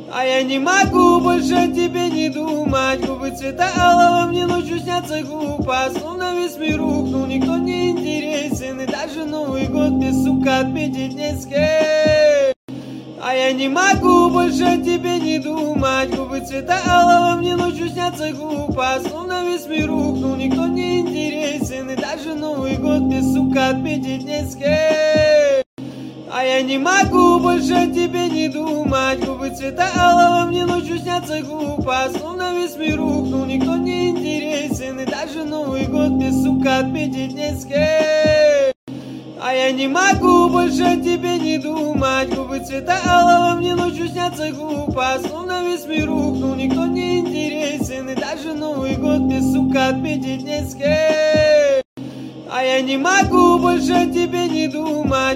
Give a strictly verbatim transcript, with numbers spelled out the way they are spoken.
А я не могу больше о тебе не думать. Губы цвета алого мне ночью снятся глупо. Словно весь мир рухнул, никто не интересен. И даже Новый год мне, сука, отметить не с кем. А я не могу больше о тебе не думать. Губы цвета алого мне ночью снятся глупо. Словно весь мир рухнул, никто не интересен. И даже Новый год мне, сука, отметить не с кем. А я не могу больше о тебе не думать. Губы цвета алого мне ночью снятся глупо. Словно весь мир рухнул, никто не интересен. И даже Новый год мне, сука, отметить не с кем. А я не могу больше о тебе не думать. Губы цвета алого мне ночью снятся глупо. Словно весь мир рухнул, никто не интересен. И даже Новый год мне, сука, отметить не с кем. А я не могу больше о тебе не думать.